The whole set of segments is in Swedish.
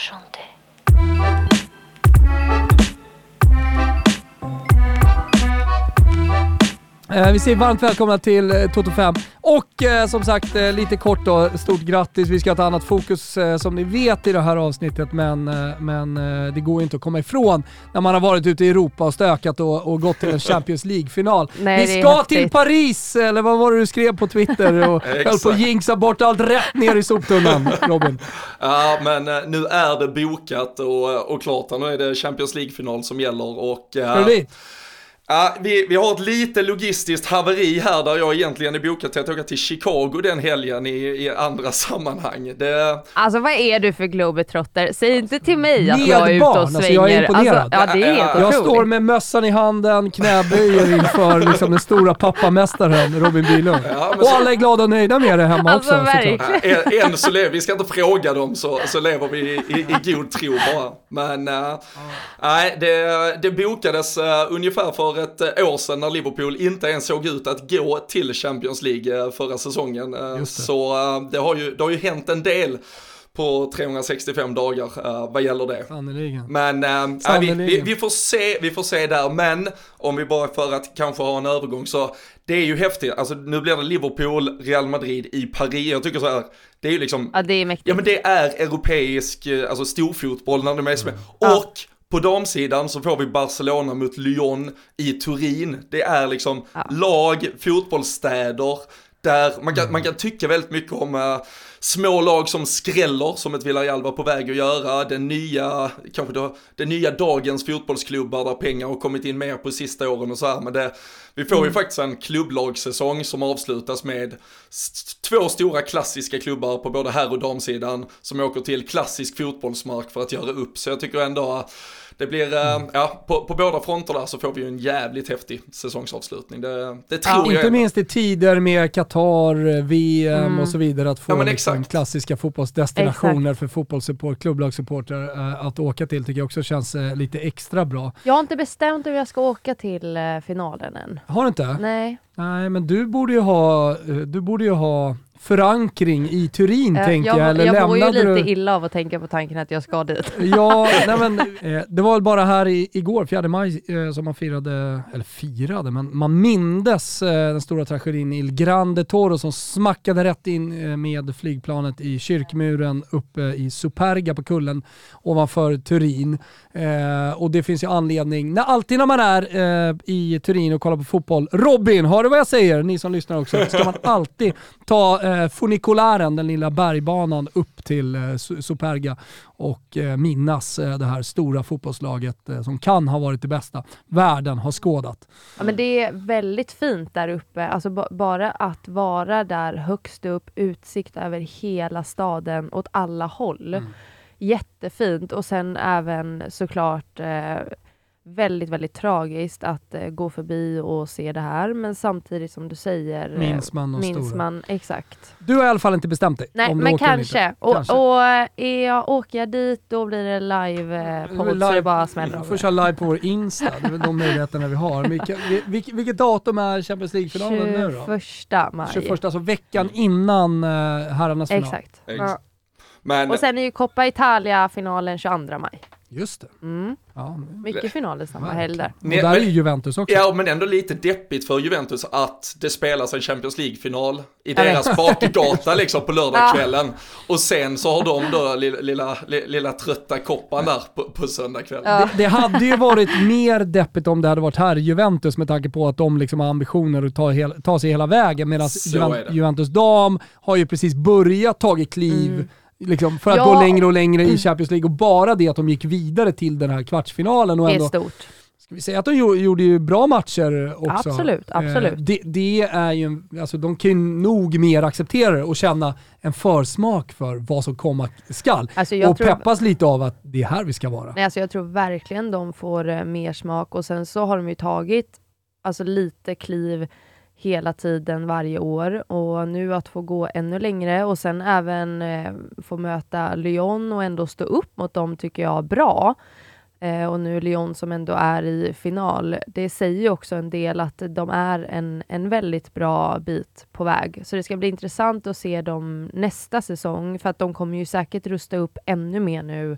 Enchanté. Vi säger varmt välkomna till Toto 5 och som sagt lite kort då, stort grattis. Vi ska ha ett annat fokus som ni vet i det här avsnittet, men det går inte att komma ifrån när man har varit ute i Europa och stökat och gått till en Champions League-final. Vi ska till Paris, eller vad var det du skrev på Twitter och höll på att jinxa bort allt rätt ner i soptunnan, Robin. Ja, men nu är det bokat och klart, nu är det Champions League-final som gäller och... Ja, vi har ett lite logistiskt haveri här där jag egentligen är bokat till att åka till Chicago den helgen i andra sammanhang. Alltså vad är du för globetrotter? Säg inte till mig att jag är ute och svänger. Alltså, jag är imponerad. Alltså, det är helt jag otroligt. står med mössan i handen, knäböjer inför liksom den stora pappamästaren Robin Bylund. Ja, och alla är glada och nöjda med det hemma alltså, också. Än så lever vi, ska inte fråga dem så lever vi i god tro bara. Men nej, det bokades ungefär för ett år sedan när Liverpool inte ens såg ut att gå till Champions League förra säsongen. Så det har ju hänt en del på 365 dagar vad gäller det. Sannoliken. Men vi får se där. Men om vi bara för att kanske ha en övergång, så det är ju häftigt. Alltså nu blir det Liverpool, Real Madrid i Paris. Jag tycker så här, det är ju liksom... Ja, det är mäktigt. Ja, men det är europeisk, alltså storfotboll när det är med. Och på damsidan så får vi Barcelona mot Lyon i Turin. Det är liksom lag, fotbollsstäder där man kan tycka väldigt mycket om små lag som skräller, som ett Villarreal var på väg att göra. Den nya dagens fotbollsklubbar där pengar har kommit in mer på sista åren och så här. Men vi får ju faktiskt en klubblagssäsong som avslutas med två stora klassiska klubbar på både herr- och damsidan som åker till klassisk fotbollsmark för att göra upp. Så jag tycker ändå det blir, på båda fronterna så får vi ju en jävligt häftig säsongsavslutning. Det tror jag. Inte minst i tider med Qatar, VM och så vidare, att få liksom klassiska fotbollsdestinationer för fotbollssupport, klubblagssupporter att åka till, tycker jag också känns lite extra bra. Jag har inte bestämt hur jag ska åka till finalen än. Har du inte? Nej, men du borde ju ha förankring i Turin, tänker jag. Eller jag mår ju lite du... illa av att tänka på tanken att jag ska dit. Ja, det var väl bara här igår, 4 maj, som man firade, men man mindes den stora tragedin i Il Grande Toro som smackade rätt in med flygplanet i kyrkmuren uppe i Superga på kullen ovanför Turin. Och det finns ju anledning, alltid när man är i Turin och kollar på fotboll. Robin, hör du vad jag säger? Ni som lyssnar också. Ska man alltid ta funikularen, den lilla bergbanan upp till Superga och minnas det här stora fotbollslaget som kan ha varit det bästa världen har skådat. Ja, men det är väldigt fint där uppe. Alltså bara att vara där högst upp, utsikt över hela staden åt alla håll. Jättefint. Och sen även såklart väldigt, väldigt tragiskt att gå förbi och se det här. Men samtidigt som du säger... Minns man, exakt. Du har i alla fall inte bestämt dig. Nej, om du men åker kanske. Åker jag dit, då blir det live-podd så det bara smäller. Vi får köra live på vår Insta. Det är väl de möjligheterna vi har. Vilket datum är Champions League-finalen nu då? 21 maj. 21, alltså veckan innan herrarnas final. Exakt. Ja. Och sen är ju Coppa Italia-finalen 22 maj. Just det. Ja, mycket finaler samma helg där. Och där är ju Juventus också. Ja, men ändå lite deppigt för Juventus att det spelas en Champions League-final i deras bakgata liksom på lördagskvällen. Och sen så har de då lilla trötta koppan där på söndagskvällen. Det hade ju varit mer deppigt om det hade varit här Juventus, med tanke på att de liksom har ambitioner att ta sig hela vägen, medan Juventus dam har ju precis börjat tagit kliv liksom, för att gå längre och längre i Champions League, och bara det att de gick vidare till den här kvartsfinalen och ändå, det är stort. ska vi säga att de gjorde ju bra matcher också. Absolut. Det är ju, alltså de kan ju nog mer acceptera det och känna en försmak för vad som komma skall. Alltså och peppas lite av att det är här vi ska vara. Nej, alltså jag tror verkligen de får mer smak, och sen så har de ju tagit alltså lite kliv hela tiden varje år, och nu att få gå ännu längre och sen även få möta Lyon och ändå stå upp mot dem tycker jag bra. Och nu Lyon som ändå är i final, det säger ju också en del att de är en väldigt bra bit på väg. Så det ska bli intressant att se dem nästa säsong, för att de kommer ju säkert rusta upp ännu mer nu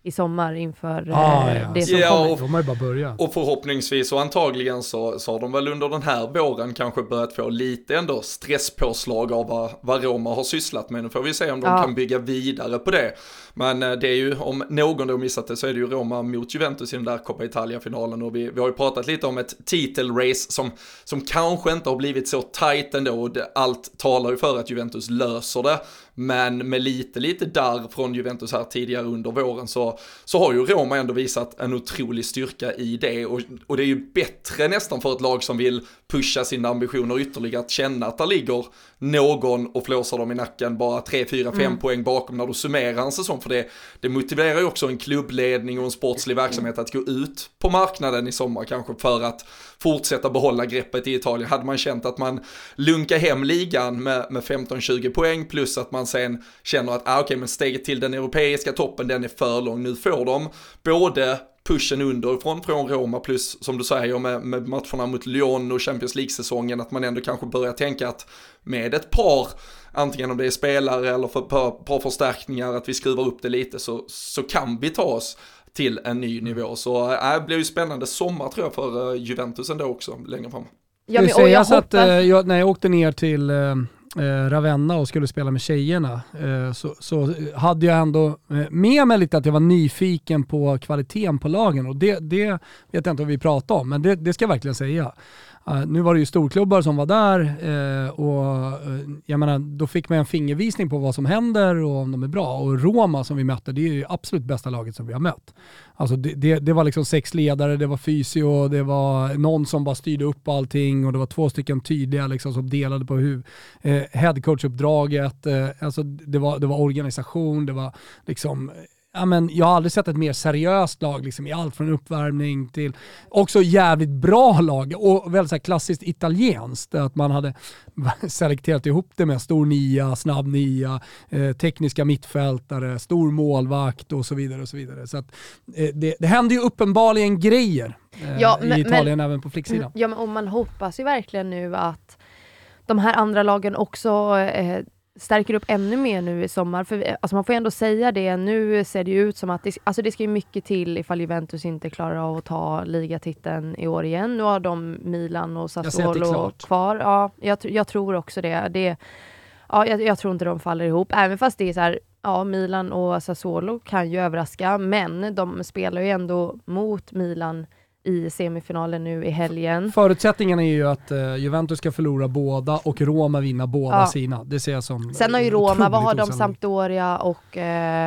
i sommar inför det som kommer. De har ju bara börjat. Och förhoppningsvis och antagligen så har de väl under den här våren kanske börjat få lite ändå stresspåslag av vad Roma har sysslat med. Nu får vi se om de kan bygga vidare på det. Men det är ju, om någon då missat det, så är det ju Roma mot Juventus i den där Coppa Italia-finalen. Och vi har ju pratat lite om ett titelrace som kanske inte har blivit så tight ändå. Och allt talar ju för att Juventus löser det. Men med lite darr från Juventus här tidigare under våren så har ju Roma ändå visat en otrolig styrka i det. Och det är ju bättre nästan för ett lag som vill pusha sina ambitioner ytterligare att känna att det ligger någon och flåsar dem i nacken bara 3, 4, 5 poäng bakom när du summerar en säsong. För det motiverar ju också en klubbledning och en sportslig verksamhet att gå ut på marknaden i sommar kanske för att fortsätta behålla greppet i Italien. Hade man känt att man lunkar hem ligan med 15-20 poäng plus att man sen känner att men steget till den europeiska toppen, den är för lång. Nu får de både pushen underifrån från Roma plus, som du säger, med matcherna mot Lyon och Champions League-säsongen, att man ändå kanske börjar tänka att med ett par, antingen om det är spelare eller för par förstärkningar, att vi skruvar upp det lite så kan vi ta oss till en ny nivå. Så det blir ju spännande sommar tror jag för Juventus ändå också längre fram. Ja, när jag åkte ner till Ravenna och skulle spela med tjejerna så hade jag ändå med mig lite att jag var nyfiken på kvaliteten på lagen, och det vet jag inte om vi pratar om, men det ska jag verkligen säga. Nu var det ju storklubbar som var där och jag menar, då fick man en fingervisning på vad som händer och om de är bra. Och Roma som vi mötte, det är ju absolut bästa laget som vi har mött. Alltså det var liksom 6 ledare, det var fysio, det var någon som bara styrde upp allting och det var 2 stycken tydliga liksom, som delade på headcoach-uppdraget. Alltså det var organisation, det var liksom... Ja, men jag har aldrig sett ett mer seriöst lag liksom, i allt från uppvärmning till också jävligt bra lag och väldigt så här klassiskt italienskt, att man hade selekterat ihop det med stor nia, snabb nia, tekniska mittfältare, stor målvakt och så vidare och så vidare. Så att, det händer ju uppenbarligen grejer i Italien även på flicksidan. Ja, men man hoppas ju verkligen nu att de här andra lagen också stärker upp ännu mer nu i sommar. För alltså man får ändå säga det, nu ser det ju ut som att det ska ju mycket till ifall Juventus inte klarar av att ta ligatiteln i år igen. Nu har de Milan och Sassuolo kvar. Ja, jag tror också det. Jag tror inte de faller ihop. Även fast det är så här, Milan och Sassuolo kan ju överraska, men de spelar ju ändå mot Milan i semifinalen nu i helgen. Förutsättningen är ju att Juventus ska förlora båda och Roma vinna båda sina. Det ser jag som. Sen har ju Roma, vad har de? Sampdoria och...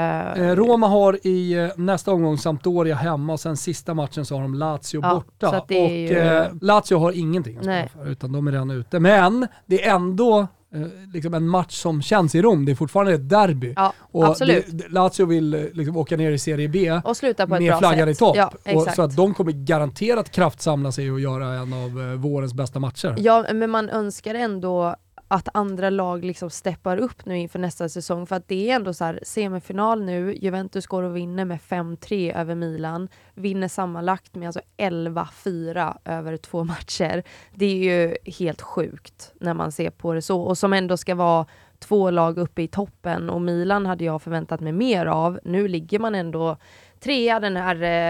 Roma har i nästa omgång Sampdoria hemma och sen sista matchen så har de Lazio borta. Så det och Lazio har ingenting att spela för, utan de är redan ute. Men det är ändå liksom en match som känns i Rom. Det är fortfarande ett derby. Ja, och absolut. Lazio vill liksom åka ner i Serie B och sluta på ett med bra flaggan sätt. i topp. Ja, och så att de kommer garanterat kraftsamla sig och göra en av vårens bästa matcher. Ja, men man önskar ändå att andra lag liksom steppar upp nu inför nästa säsong, för att det är ändå så här semifinal nu, Juventus går och vinner med 5-3 över Milan, vinner sammanlagt med alltså 11-4 över 2 matcher. Det är ju helt sjukt när man ser på det så, och som ändå ska vara 2 lag uppe i toppen, och Milan hade jag förväntat mig mer av. Nu ligger man ändå 3 den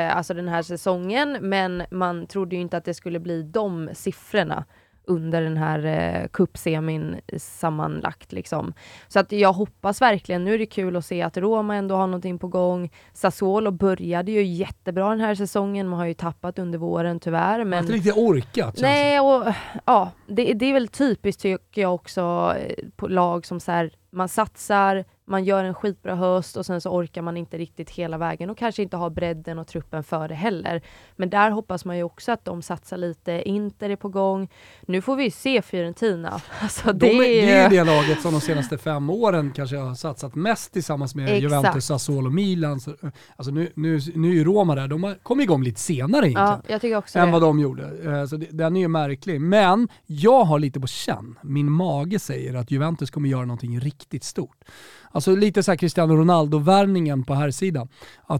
här säsongen, men man trodde ju inte att det skulle bli de siffrorna under den här cupsemin sammanlagt liksom. Så att jag hoppas verkligen, nu är det kul att se att Roma ändå har någonting på gång. Sassuolo började ju jättebra den här säsongen, man har ju tappat under våren tyvärr. Men inte riktigt orkat. Nej, och ja, det är väl typiskt tycker jag också på lag som så här, man satsar, man gör en skitbra höst och sen så orkar man inte riktigt hela vägen och kanske inte har bredden och truppen för det heller. Men där hoppas man ju också att de satsar lite. Inter är på gång. Nu får vi se Fiorentina. Alltså det är ju det laget som de senaste 5 åren kanske har satsat mest tillsammans med Juventus, Sassuolo, Milan. Så, alltså nu är ju Roma där. De kom igång lite senare egentligen. Ja, jag tycker också än vad de gjorde. Så den är ju märklig. Men jag har lite på känn. Min mage säger att Juventus kommer göra någonting riktigt stort. Alltså lite så här Cristiano Ronaldo-värvningen på här sidan.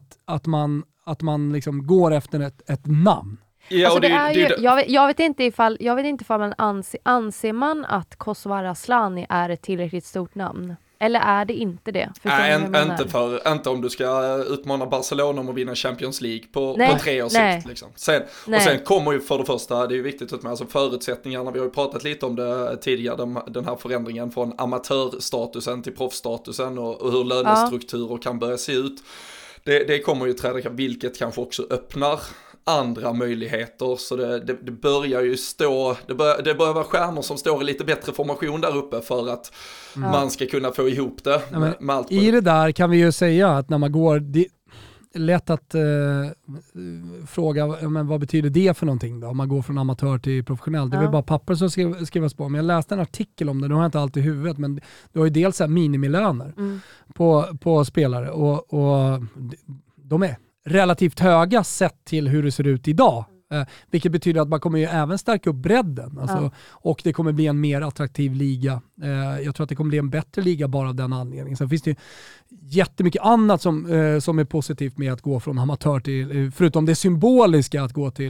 Att man liksom går efter ett namn. Ja, alltså jag vet inte ifall man anser man att Kosovare Asllani är ett tillräckligt stort namn? Eller är det inte det? Nej, inte om du ska utmana Barcelona om att vinna Champions League på 3 års sikt. Liksom. Sen kommer ju för det första, det är ju viktigt att med, alltså förutsättningarna, vi har ju pratat lite om det tidigare, den här förändringen från amatörstatusen till proffsstatusen och hur lönestrukturer kan börja se ut. Det kommer ju träda, vilket kanske också öppnar andra möjligheter, så det börjar ju det börjar vara stjärnor som står i lite bättre formation där uppe för att man ska kunna få ihop det med allt. I det där kan vi ju säga att när man går, det är lätt att fråga, men vad betyder det för någonting då? Om man går från amatör till professionell. Det är väl bara papper som skrivas på. Men jag läste en artikel om det, nu har jag inte alltid i huvudet, men det har ju dels minimilöner på spelare och de är relativt höga sett till hur det ser ut idag. Vilket betyder att man kommer ju även stärka upp bredden. Alltså, och det kommer bli en mer attraktiv liga. Jag tror att det kommer bli en bättre liga bara av den anledningen. Sen finns det ju jättemycket annat som är positivt med att gå från amatör till, förutom det symboliska att gå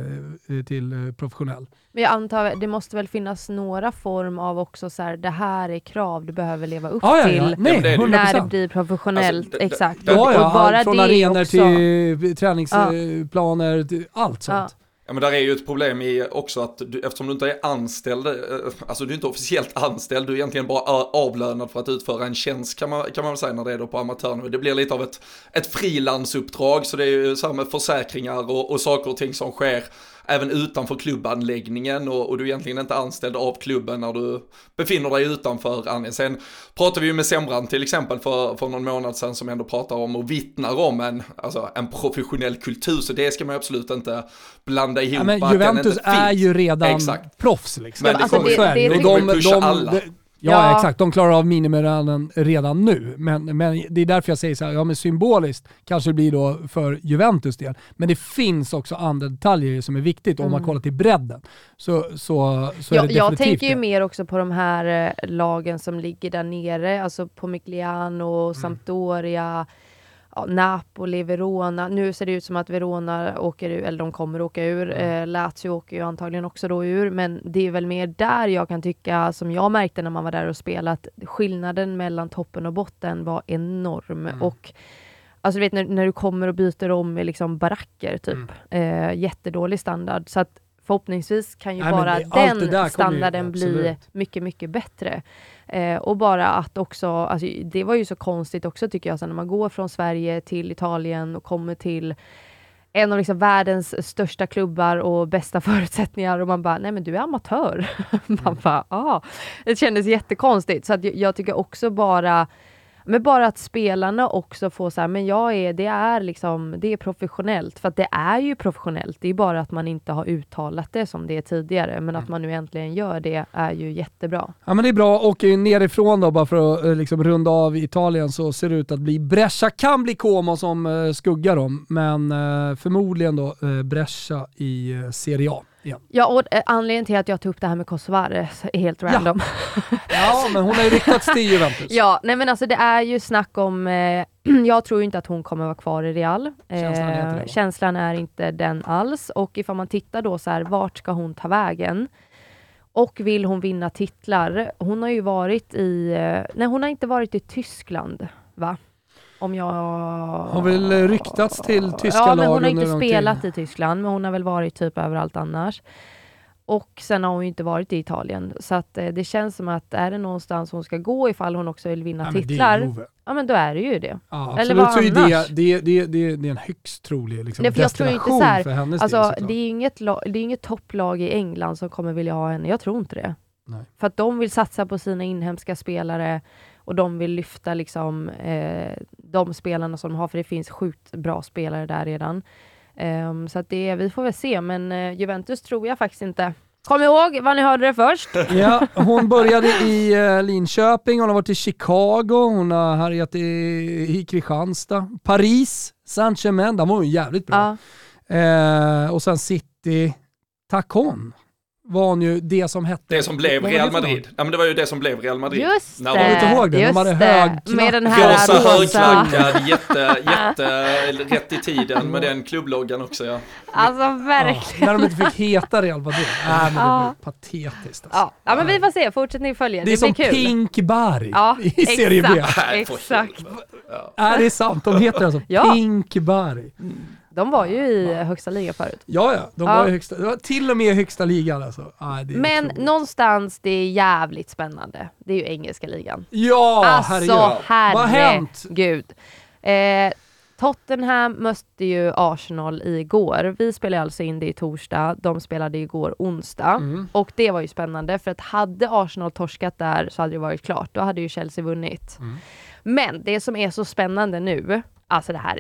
till professionell. Men jag antar, det måste väl finnas några form av också så här, det här är krav du behöver leva upp till när det blir professionellt. Alltså, exakt. Och bara från arenor till träningsplaner, till allt sånt. Ja, men där är ju ett problem i också att eftersom du inte är anställd, alltså du är inte officiellt anställd, du är egentligen bara avlönad för att utföra en tjänst kan man väl säga när det är då på amatörnivå. Det blir lite av ett frilansuppdrag, så det är ju så här med försäkringar och saker och ting som sker även utanför klubbanläggningen och du är egentligen inte anställd av klubben när du befinner dig utanför. Sen pratar vi ju med Sembrand till exempel för någon månad sedan som ändå pratar om och vittnar om en professionell kultur, så det ska man absolut inte blanda ihop. Ja, men Juventus är ju redan proffs liksom. Men det kommer pusha alla. Ja, exakt. De klarar av minimilönen redan nu. Men det är därför jag säger så här, men symboliskt kanske det blir då för Juventus del. Men det finns också andra detaljer som är viktigt om man kollar till bredden. Så är det definitivt. Jag tänker ju mer också på de här lagen som ligger där nere. Alltså på Migliano, Sampdoria, Napoli, Verona. Nu ser det ut som att Verona åker ur, eller de kommer åka ur. Lazio åker ju antagligen också då ur. Men det är väl mer där jag kan tycka, som jag märkte när man var där och spelade, att skillnaden mellan toppen och botten var enorm. Och alltså du vet när du kommer och byter om med liksom baracker typ. Jättedålig standard. Så att förhoppningsvis kan ju bara den standarden bli mycket, mycket bättre. Och bara att också, alltså, det var ju så konstigt också tycker jag, så när man går från Sverige till Italien och kommer till en av liksom världens största klubbar och bästa förutsättningar och man bara, nej men du är amatör. Man bara, det kändes jättekonstigt. Så att jag tycker också bara att spelarna också får så här, men det är professionellt, för att det är ju professionellt, det är bara att man inte har uttalat det som det är tidigare, men att man nu äntligen gör det är ju jättebra. Ja, men det är bra, och nerifrån då, bara för att liksom runda av Italien, så ser det ut att bli Brescia, kan bli Como som skuggar dem, men förmodligen då Brescia i Serie A. Ja, och anledningen till att jag tog upp det här med Kosovare är helt random. Ja, men hon har ju riktats till Juventus. Ja, nej men alltså det är ju snack om, jag tror inte att hon kommer vara kvar i Real. Känslan är inte den alls. Och ifall man tittar då så här, vart ska hon ta vägen? Och vill hon vinna titlar? Hon har ju varit hon har inte varit i Tyskland, va? Om jag har väl ryktats till tyska lag. Ja, men hon har inte spelat i Tyskland, men hon har väl varit typ överallt annars. Och sen har hon ju inte varit i Italien. Så att det känns som att är det någonstans hon ska gå ifall hon också vill vinna titlar. Men då är det ju det. Ja, eller vad annars? Det är en högst trolig liksom, destination för hennes del. Det är inget topplag i England som kommer vilja ha henne. Jag tror inte det. Nej. För att de vill satsa på sina inhemska spelare. Och de vill lyfta liksom, de spelarna som de har. För det finns sjukt bra spelare där redan. Så att vi får väl se. Men Juventus tror jag faktiskt inte. Kom ihåg vad ni hörde det först. Ja, hon började i Linköping. Hon har varit i Chicago. Hon har härjat i Kristianstad. Paris, Saint-Germain. Där var hon jävligt bra. Och sen City, Tacon. var hon ju det som hette... Det som blev Real Madrid. Ja, men det var ju det som blev Real Madrid. Just det. Kommer du inte ihåg det? De hade hög knapp. Med den här rosa högklackad, rosa. rätt i tiden med den klubbloggan också. Ja. Alltså verkligen. När de inte fick heta Real Madrid. Men det var patetiskt. Alltså. Ja, men vi får se. Fortsättning följer. Det är som blir kul. Pink Barry i exakt, Serie B. Exakt. Ja, det är sant. De heter alltså Pink Barry. De var ju i högsta liga förut. Ja. De var i högsta, det var till och med i högsta ligan. Alltså. Men någonstans, det är jävligt spännande. Det är ju engelska ligan. Ja, alltså, herregud. Vad har hänt? Gud. Tottenham mötte ju Arsenal igår. Vi spelade alltså in det i torsdag. De spelade igår onsdag. Och det var ju spännande. För att hade Arsenal torskat där så hade det varit klart. Då hade ju Chelsea vunnit. Men det som är så spännande nu, alltså det här,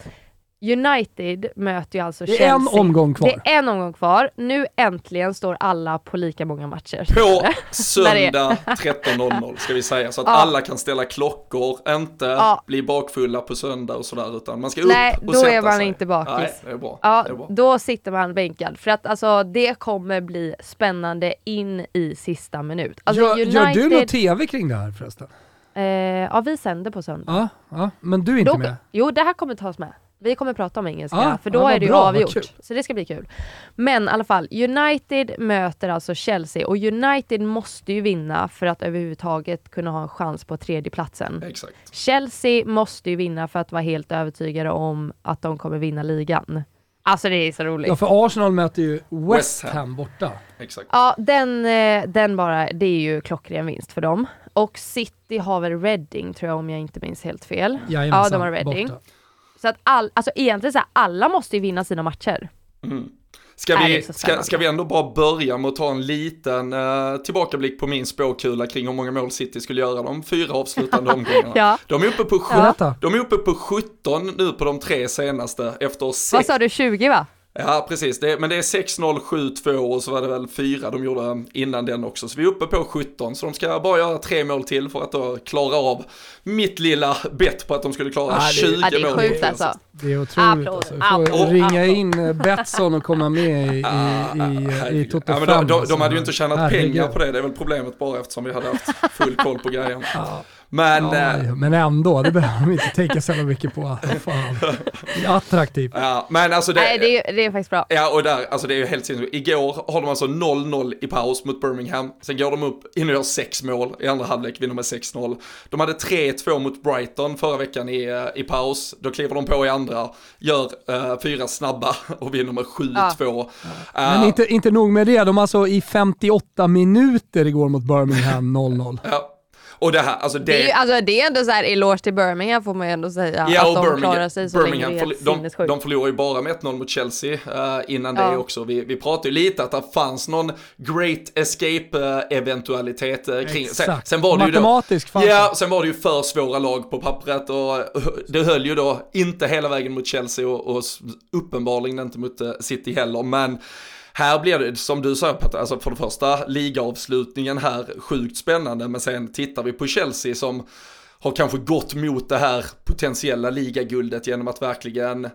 United möter ju alltså Chelsea. Det är en omgång kvar. Det är en omgång kvar. Nu äntligen står alla på lika många matcher. På söndag 13.00 ska vi säga. Så att alla kan ställa klockor, inte bli bakfulla på söndag och sådär. Utan man ska upp och sätta sig. Nej, då är man inte bakis. Nej, det är bra. Ja, det är bra. Då sitter man bänkad. För att alltså, det kommer bli spännande in i sista minut. Alltså, Gör du något tv kring det här förresten? Ja, vi sänder på söndag. Ja, men du är inte med? Jo, det här kommer tas med. Vi kommer prata om engelska, för då är det ju avgjort. Så det ska bli kul. Men i alla fall, United möter alltså Chelsea. Och United måste ju vinna för att överhuvudtaget kunna ha en chans på tredjeplatsen. Exakt. Chelsea måste ju vinna för att vara helt övertygade om att de kommer vinna ligan. Alltså det är så roligt. Ja, för Arsenal möter ju West Ham borta. Exakt. Ja, den bara, det är ju klockren vinst för dem. Och City har väl Reading, tror jag, om jag inte minns helt fel. Ja, de har Reading. Borta. Så att egentligen så här, alla måste ju vinna sina matcher. Ska vi ändå bara börja med att ta en liten tillbakablick på min spåkula kring hur många mål City skulle göra de 4 avslutande omgångarna. De är uppe på 17 nu på de 3 senaste efter 6. Vad sa du, 20 va? Ja, precis. Men det är 6-0, 7-2 och så var det väl 4 de gjorde innan den också. Så vi är uppe på 17. Så de ska bara göra 3 mål till för att då klara av mitt lilla bett på att de skulle klara 20 mål. Det är sjukt alltså. Det är otroligt. Alltså. Vi får ringa in Betsson och komma med i Toto Fram. Ja, men de hade ju inte tjänat pengar på det. Det är väl problemet bara eftersom vi hade haft full koll på grejen. Men ändå, det behöver vi inte tänka så mycket på. Fan. Det är attraktivt. Ja, men alltså det är faktiskt bra. Ja, och där, alltså det är ju helt sinnessjukt. Igår har de alltså 0-0 i paus mot Birmingham. Sen går de upp, innan gör 6 mål. I andra halvlek vinner med 6-0. De hade 3-2 mot Brighton förra veckan i paus. Då kliver de på i andra, gör 4 snabba och vinner med 7-2. Men inte nog med det. De alltså i 58 minuter igår mot Birmingham 0-0. Ja. Och det här, alltså det är ändå så här eloge till Birmingham får man ju ändå säga. Ja, att de klarar sig så länge det är helt sinnessjukt. De förlorar ju bara med 1-0 mot Chelsea innan det också. Vi pratade ju lite att det fanns någon great escape-eventualitet kring. Sen var det matematisk ju sen var det ju för svåra lag på pappret och det höll ju då inte hela vägen mot Chelsea och uppenbarligen inte mot City heller, men här blir det, som du sa Petter, alltså för det första ligaavslutningen här sjukt spännande, men sen tittar vi på Chelsea som har kanske gått mot det här potentiella ligaguldet genom att verkligen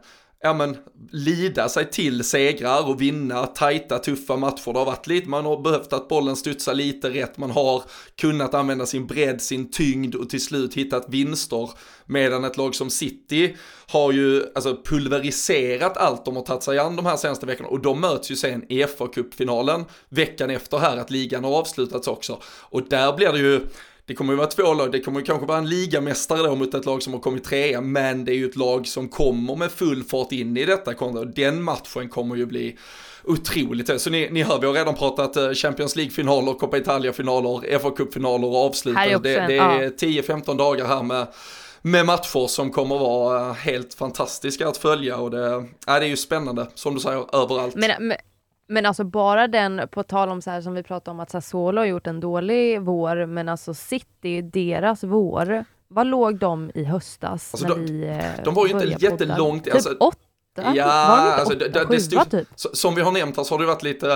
lida sig till segrar och vinna tajta, tuffa matcher. Det har varit lite, man har behövt att bollen studsar lite rätt, man har kunnat använda sin bredd, sin tyngd och till slut hittat vinster, medan ett lag som City har ju pulveriserat allt de har tagit sig an de här senaste veckorna, och de möts ju sen i FA-cupfinalen veckan efter här att ligan har avslutats också, och där blir det ju, det kommer ju vara 2 lag, det kommer ju kanske vara en ligamästare då mot ett lag som har kommit 3, men det är ju ett lag som kommer med full fart in i detta konto, och den matchen kommer ju bli otroligt. Så ni hör, vi har redan pratat Champions League-finaler, Coppa Italia-finaler, FA-cupfinaler och avslutade. Det är 10-15 dagar här med matcher som kommer vara helt fantastiska att följa, och det är ju spännande, som du säger, överallt. Men alltså bara den, på tal om så här som vi pratade om att Sassuolo har gjort en dålig vår, men alltså City, deras vår, vad låg de i höstas när de var ju inte jättelångt, typ 8? Ja, typ. Som vi har nämnt här så har det varit lite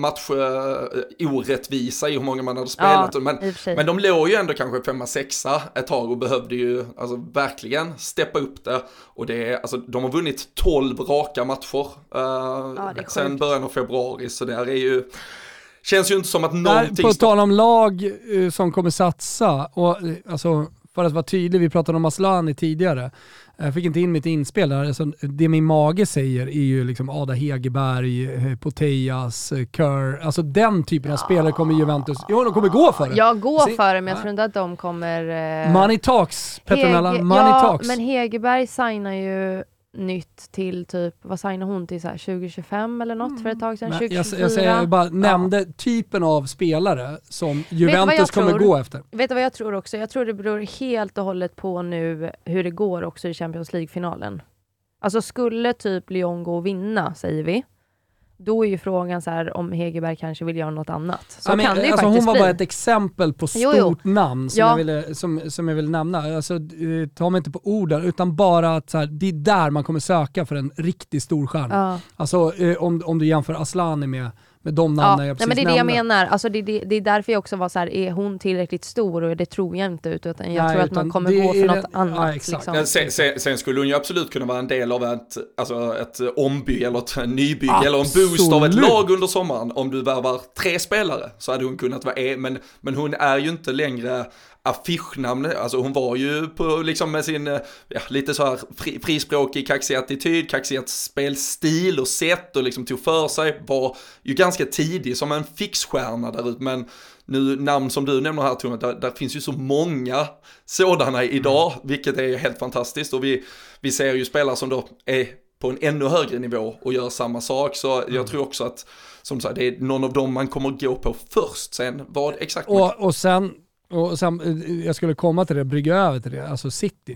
orättvisa i hur många man hade spelat, men de låg ju ändå kanske 5-6 ett tag och behövde ju verkligen steppa upp det, och de har vunnit 12 raka matcher sen början av februari, så det är ju känns ju inte som att någonting... På tal om lag som kommer satsa, och alltså, för att vara tydlig, vi pratade om Asllani tidigare. Jag fick inte in mitt inspel där. Alltså, det min mage säger är ju liksom Ada Hegerberg, Putellas, Kerr. Alltså den typen av spelare kommer Juventus... Jo, de kommer gå för det. Jag går för det, men jag tror inte att de kommer... Money talks, Petronella. Money talks. Men Hegerberg signar ju nytt till typ, vad signar hon till så här 2025 eller något för ett tag sedan, 2024. Jag säger bara, nämnde typen av spelare som Juventus kommer gå efter. Vet du vad jag tror också? Jag tror det beror helt och hållet på nu hur det går också i Champions League-finalen. Alltså skulle typ Lyon gå och vinna, säger vi, då är ju frågan så här om Hegerberg kanske vill göra något annat. Så kan det ju alltså faktiskt hon var bli. bara ett exempel på stort namn som jag vill nämna. Alltså, ta mig inte på orden, utan bara att så här, det är där man kommer söka för en riktigt stor stjärna. Ja. Alltså om du jämför Asllani med de namnen jag precis men det är nämnde. det jag menar. Alltså det är därför jag också var så här, är hon tillräckligt stor? Och det tror jag inte, utan jag tror att man kommer gå för något annat. Ja, liksom. Sen skulle hon ju absolut kunna vara en del av ett ombygg eller ett nybygge eller en boost av ett lag under sommaren. Om du värvar 3 spelare så hade hon kunnat vara men hon är ju inte längre affischnamn. Alltså hon var ju på liksom med sin lite så här frispråkig, kaxig attityd, kaxig spelstil och sätt och liksom tog för sig, var ju ganska tidig som en fixstjärna där ute. Men nu namn som du nämner här, Tone, där finns ju så många sådana idag, vilket är helt fantastiskt. Och vi ser ju spelare som då är på en ännu högre nivå och gör samma sak. Så jag tror också att, som sagt, det är någon av dem man kommer gå på först. Sen vad exakt... Och sen, jag skulle komma till det, brygga över till det, alltså City.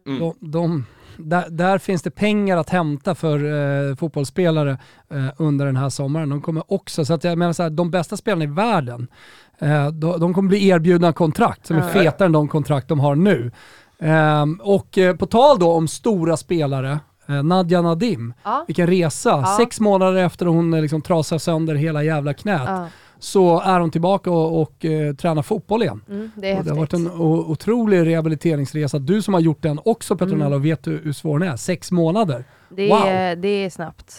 Där finns det pengar att hämta för fotbollsspelare under den här sommaren. De kommer också, så att jag menar så här, de bästa spelarna i världen, de kommer bli erbjudna kontrakt som är fetare än de kontrakt de har nu. Och på tal då om stora spelare, Nadia Nadim, vilken resa. 6 månader efter hon liksom trasar sönder hela jävla knät. Så är hon tillbaka och tränar fotboll igen. Det är häftigt. Det har varit en otrolig rehabiliteringsresa. Du som har gjort den också, Petronella, och vet hur svår den är. 6 månader. Det är snabbt.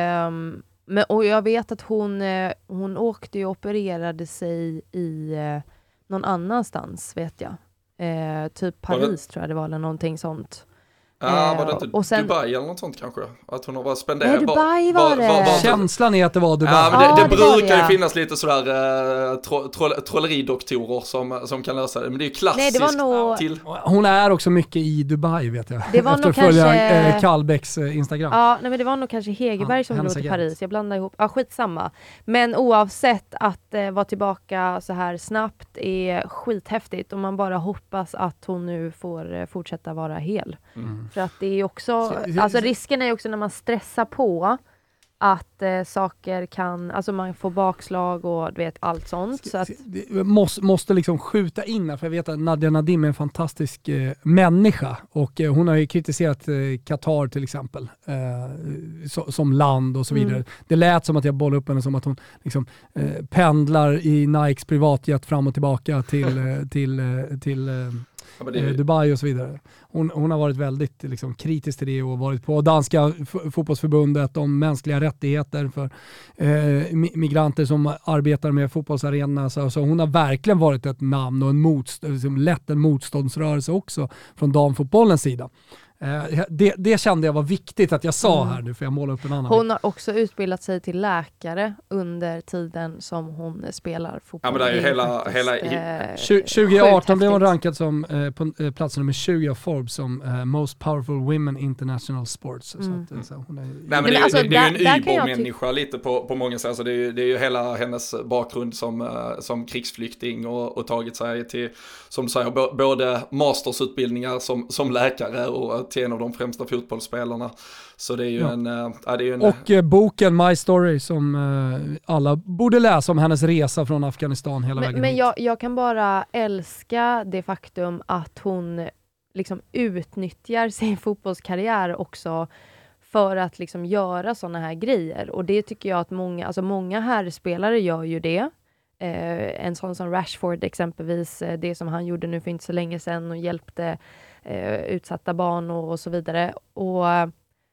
Och jag vet att hon åkte och opererade sig i någon annanstans, vet jag. Typ Paris tror jag det var, eller någonting sånt. Var det inte sen, Dubai eller något sånt kanske? Att hon har bara spenderat... Nej, Dubai var det. Känslan är att det var Dubai. Ja, men det brukar ju finnas lite sådär trolleridoktorer som kan lösa det. Men det är ju klassiskt. Nej, det var nog... Hon är också mycket i Dubai, vet jag. Det var efter nog att följa kanske... Karlbäcks Instagram. Ja, nej, men det var nog kanske Hegerberg som drog till Paris. Jag blandade ihop. Ja, skitsamma. Men oavsett att vara tillbaka så här snabbt är skithäftigt. Och man bara hoppas att hon nu får fortsätta vara hel. För att det är också, alltså risken är också när man stressar på att saker kan, alltså man får bakslag och du vet allt sånt. Så att... måste liksom skjuta in här, för jag vet att Nadia Nadim är en fantastisk människa och hon har ju kritiserat Qatar till exempel som land och så vidare. Det lät som att jag bollade upp henne som att hon liksom pendlar i Nikes privatjet fram och tillbaka till Dubai och så vidare. Hon har varit väldigt liksom kritisk till det och varit på danska fotbollsförbundet om mänskliga rättigheter för migranter som arbetar med fotbollsarenorna. Så hon har verkligen varit ett namn och liksom lett en motståndsrörelse också från damfotbollens sida. Det kände jag var viktigt att jag sa här nu, för jag målar upp en annan. Hon har också utbildat sig till läkare under tiden som hon spelar fotboll. Ja, men det är ju 2018 blev hon rankad som på plats nummer 20 av Forbes som Most Powerful Women International Sports. Det är ju en übermänniska lite på många sätt. Alltså det är ju hela hennes bakgrund som krigsflykting och tagit sig till, som du säger, både mastersutbildningar som läkare och till en av de främsta fotbollsspelarna. Så det är ju Och boken My Story som alla borde läsa om hennes resa från Afghanistan hela vägen. Men jag kan bara älska det faktum att hon liksom utnyttjar sin fotbollskarriär också för att liksom göra såna här grejer. Och det tycker jag att många herrspelare gör ju det. En sån som Rashford exempelvis, det som han gjorde nu för inte så länge sedan och hjälpte utsatta barn och så vidare. Och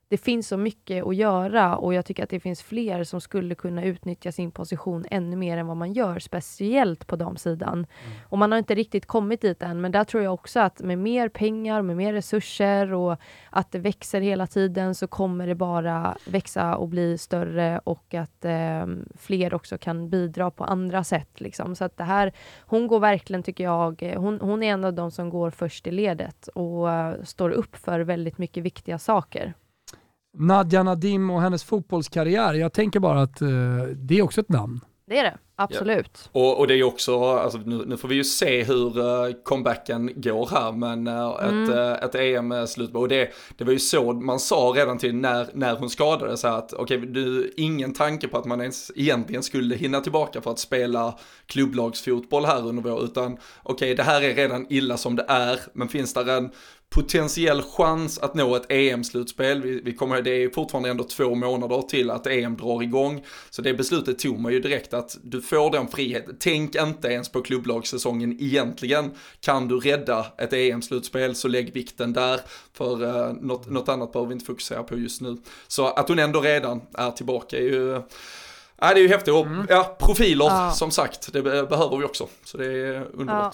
det finns så mycket att göra och jag tycker att det finns fler som skulle kunna utnyttja sin position ännu mer än vad man gör, speciellt på damsidan. Och man har inte riktigt kommit dit än, men där tror jag också att med mer pengar, med mer resurser och att det växer hela tiden så kommer det bara växa och bli större och att fler också kan bidra på andra sätt. Liksom. Så att det här, hon går verkligen, tycker jag, hon är en av de som går först i ledet och står upp för väldigt mycket viktiga saker. Nadia Nadim och hennes fotbollskarriär, jag tänker bara att det är också ett namn. Det är det, absolut. Ja. Och det är ju också, alltså, nu får vi ju se hur comebacken går här, men ett EM-slutspel, och det var ju så man sa redan till när hon skadade sig att ingen tanke på att man ens egentligen skulle hinna tillbaka för att spela klubblagsfotboll här under vår, utan det här är redan illa som det är, men finns där en potentiell chans att nå ett EM-slutspel. Det är fortfarande ändå 2 månader till att EM drar igång. Så det beslutet tog man ju direkt att du får den friheten. Tänk inte ens på klubblagssäsongen egentligen. Kan du rädda ett EM-slutspel så lägg vikten där. För något annat behöver vi inte fokusera på just nu. Så att hon ändå redan är tillbaka är ju... det är ju häftigt. Och, profiler som sagt, det behöver vi också. Så det är underbart.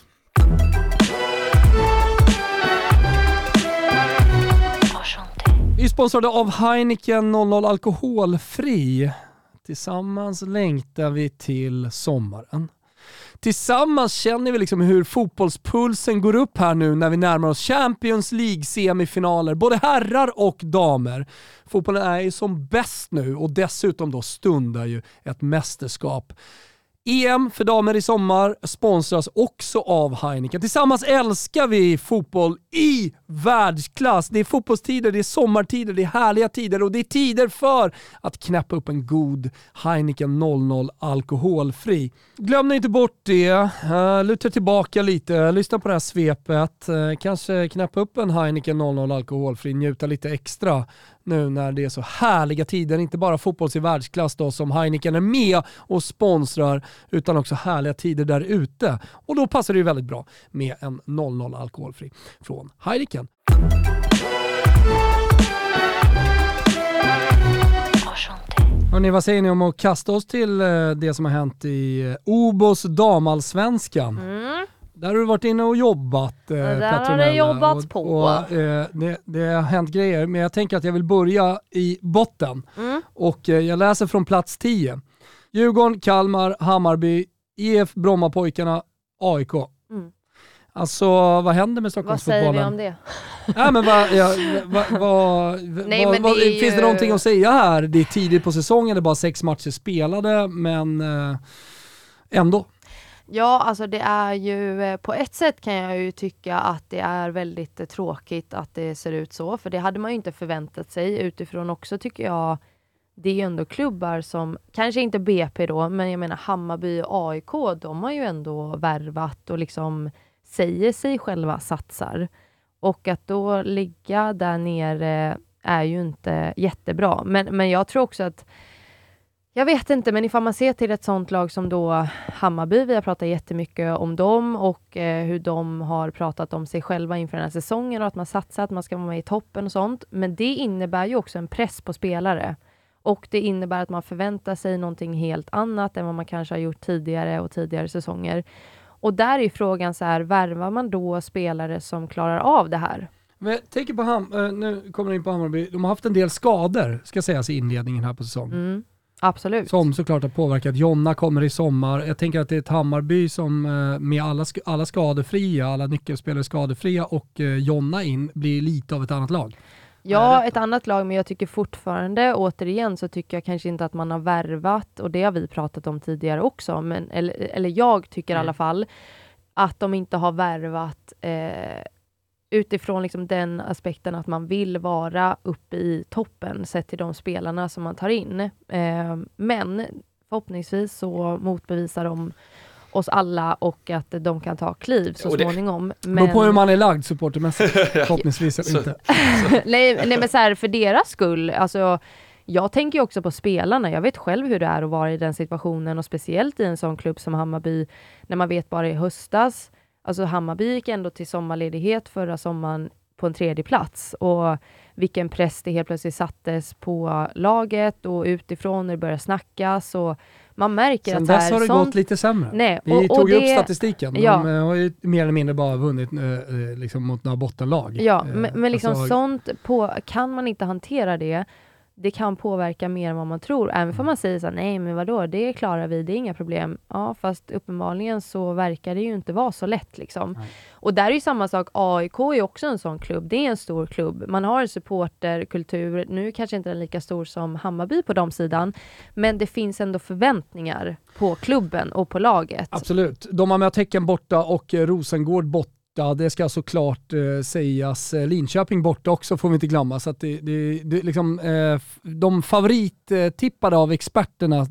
Vi är sponsrade av Heineken 00 alkoholfri. Tillsammans längtar vi till sommaren. Tillsammans känner vi liksom hur fotbollspulsen går upp här nu när vi närmar oss Champions League-semifinaler. Både herrar och damer. Fotbollen är ju som bäst nu och dessutom då stundar ju ett mästerskap. EM för damer i sommar sponsras också av Heineken. Tillsammans älskar vi fotboll i världsklass. Det är fotbollstider, det är sommartider, det är härliga tider och det är tider för att knäppa upp en god Heineken 00 alkoholfri. Glöm inte bort det. Luta tillbaka lite, lyssna på det här svepet. Kanske knäppa upp en Heineken 00 alkoholfri, njuta lite extra nu när det är så härliga tider. Inte bara fotbolls i världsklass då som Heineken är med och sponsrar, utan också härliga tider där ute. Och då passar det ju väldigt bra med en 00 alkoholfri från Heineken. Hörrni, vad säger ni om att kasta oss till det som har hänt i Obos damallsvenskan? Där har du varit inne och jobbat. Där har det jobbat på. Och, det har hänt grejer, men jag tänker att jag vill börja i botten. Och jag läser från plats 10. Djurgården, Kalmar, Hammarby, IF Brommapojkarna, AIK. Alltså, vad händer med Stockholmsfotbollen? Vad säger vi om det? Ja, men finns det någonting att säga här? Det är tidigt på säsongen, det är bara 6 matcher spelade, men ändå. Ja, alltså det är ju, på ett sätt kan jag ju tycka att det är väldigt tråkigt att det ser ut så, för det hade man ju inte förväntat sig utifrån också, tycker jag. Det är ju ändå klubbar som, kanske inte BP då, men jag menar Hammarby och AIK, de har ju ändå värvat och liksom säger sig själva satsar. Och att då ligga där nere är ju inte jättebra. Men jag tror också att, jag vet inte, men ifall man ser till ett sånt lag som då Hammarby, vi har pratat jättemycket om dem och hur de har pratat om sig själva inför den här säsongen och att man satsar, att man ska vara med i toppen och sånt. Men det innebär ju också en press på spelare. Och det innebär att man förväntar sig någonting helt annat än vad man kanske har gjort tidigare och tidigare säsonger. Och där är frågan så här, värvar man då spelare som klarar av det här? Men jag tänker på nu kommer jag in på Hammarby. De har haft en del skador, ska sägas, i inledningen här på säsongen. Absolut. Som såklart har påverkat. Jonna kommer i sommar. Jag tänker att det är ett Hammarby som med alla skadefria, alla nyckelspelare skadefria och Jonna in blir lite av ett annat lag. Ja, ett annat lag, men jag tycker fortfarande, återigen så tycker jag kanske inte att man har värvat, och det har vi pratat om tidigare också, men, eller jag tycker i alla fall, att de inte har värvat utifrån liksom den aspekten att man vill vara uppe i toppen sett till de spelarna som man tar in. Men förhoppningsvis så motbevisar de oss alla och att de kan ta kliv så småningom. Men på hur man är lagd supportermässigt, förhoppningsvis inte. nej, men så här, för deras skull, alltså jag tänker ju också på spelarna. Jag vet själv hur det är att vara i den situationen, och speciellt i en sån klubb som Hammarby, när man vet bara i höstas, alltså Hammarby gick ändå till sommarledighet förra sommaren på en tredje plats. Och vilken press det helt plötsligt sattes på laget och utifrån när det började snackas. Och man märker sen att dess har det gått lite sämre. Nej, vi tog upp statistiken. Ja. De har ju mer eller mindre bara vunnit liksom mot några bottenlag. Ja, men liksom sånt kan man inte hantera det kan påverka mer än vad man tror. Även för man säger så här, nej men vadå, det klarar vi, det är inga problem. Ja, fast uppenbarligen så verkar det ju inte vara så lätt liksom. Nej. Och där är ju samma sak, AIK är också en sån klubb. Det är en stor klubb. Man har en supporterkultur. Nu kanske inte den lika stor som Hammarby på de sidan. Men det finns ändå förväntningar på klubben och på laget. Absolut. De har med Tecken borta och Rosengård borta. Ja, det ska såklart sägas. Linköping borta också får vi inte glömma. Så att det liksom, de favorittippade av experterna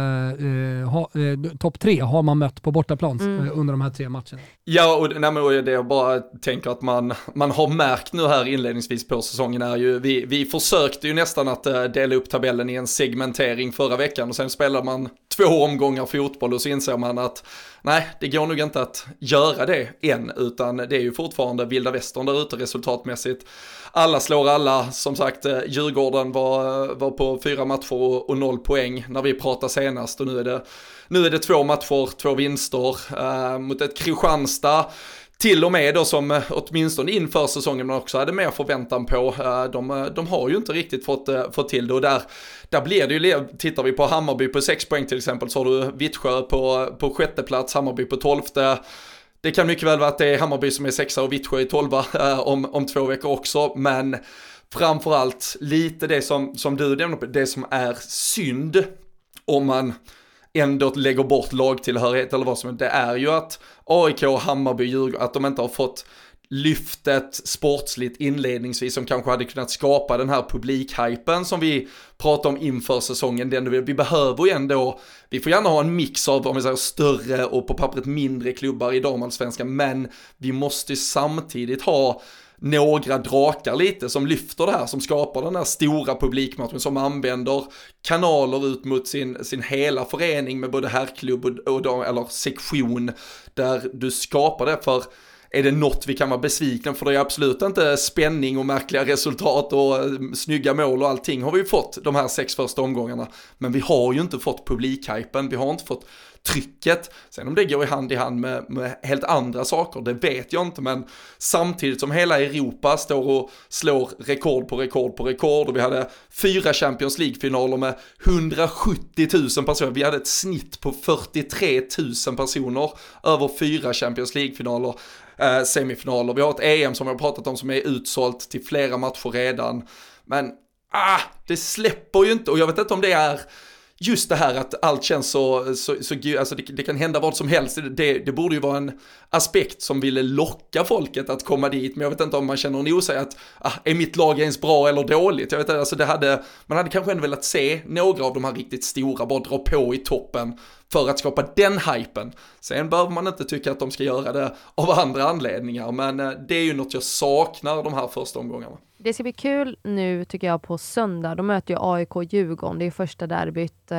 topp 3 har man mött på bortaplan under de här 3 matcherna. Ja, och det jag bara tänker att man har märkt nu här inledningsvis på säsongen är ju, vi försökte ju nästan att dela upp tabellen i en segmentering förra veckan och sen spelar man 2 omgångar fotboll och så inser man att nej, det går nog inte att göra det än, utan det är ju fortfarande vilda västern där ute resultatmässigt. Alla slår alla, som sagt, Djurgården var på 4 matcher och 0 poäng när vi pratade senast och nu är det 2 matcher, 2 vinster mot ett Kristianstad. Till och med då som åtminstone inför säsongen man också hade mer förväntan på. De har ju inte riktigt fått till det och där blir det ju, tittar vi på Hammarby på 6 poäng till exempel så har du Vittsjö på 6:e plats, Hammarby på 12:e. Det kan mycket väl vara att det är Hammarby som är 6:a och Vittsjö i 12:a om 2 veckor också, men framförallt lite det som du nämnde, det som är synd om man ändå lägger bort lagtillhörighet eller vad som det är ju att AIK, Hammarby, Djurgården, att de inte har fått lyftet sportsligt inledningsvis som kanske hade kunnat skapa den här publikhypen som vi pratar om inför säsongen. Vi behöver ju ändå, vi får gärna ha en mix av om vi säger större och på pappret mindre klubbar i damallsvenskan, men vi måste samtidigt ha några drakar lite som lyfter det här, som skapar den här stora publikmatchen, som använder kanaler ut mot sin hela förening med både herrklubb och eller sektion, där du skapar det. För är det något vi kan vara besvikna för, det är absolut inte spänning och märkliga resultat och snygga mål och allting har vi fått de här 6 första omgångarna, men vi har ju inte fått publikhypen, vi har inte fått trycket. Sen om det går i hand med helt andra saker, det vet jag inte, men samtidigt som hela Europa står och slår rekord på rekord och vi hade 4 Champions League-finaler med 170 000 personer, vi hade ett snitt på 43 000 personer över 4 Champions League-finaler, semifinaler, vi har ett EM som vi har pratat om som är utsålt till flera matcher redan, men det släpper ju inte, och jag vet inte om det är just det här att allt känns så alltså det kan hända vad som helst. Det borde ju vara en aspekt som ville locka folket att komma dit, men jag vet inte om man känner en osäkerhet att är mitt lag ens bra eller dåligt? Jag vet inte, alltså man hade kanske ändå velat se några av de här riktigt stora bara dra på i toppen för att skapa den hypen. Sen behöver man inte tycka att de ska göra det av andra anledningar, men det är ju något jag saknar de här första omgångarna. Det ska bli kul nu tycker jag på söndag. De möter ju AIK Djurgården. Det är första derbyt.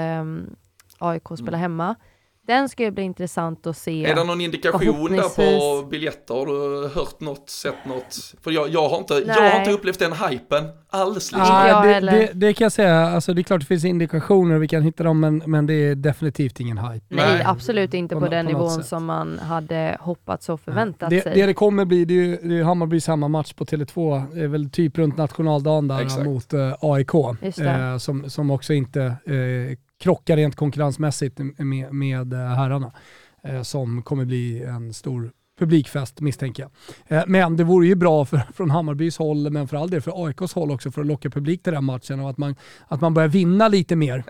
AIK spelar hemma. Den ska ju bli intressant att se. Är det någon indikation där på biljetter? Har du hört något, sett något? För jag har inte upplevt den hypen alls. Liksom. Det kan jag säga. Alltså, det är klart det finns indikationer och vi kan hitta dem, men det är definitivt ingen hype. Nej, absolut inte på den nivån som man hade hoppats och förväntat sig. Det kommer bli, det är Hammarby samma match på Tele2. Det är väl typ runt nationaldagen där mot AIK. Som också inte krockar rent konkurrensmässigt med herrarna, som kommer bli en stor publikfest misstänker jag. Men det vore ju bra från Hammarbys håll, men för all del för AIKs håll också, för att locka publik till den matchen och att man börjar vinna lite mer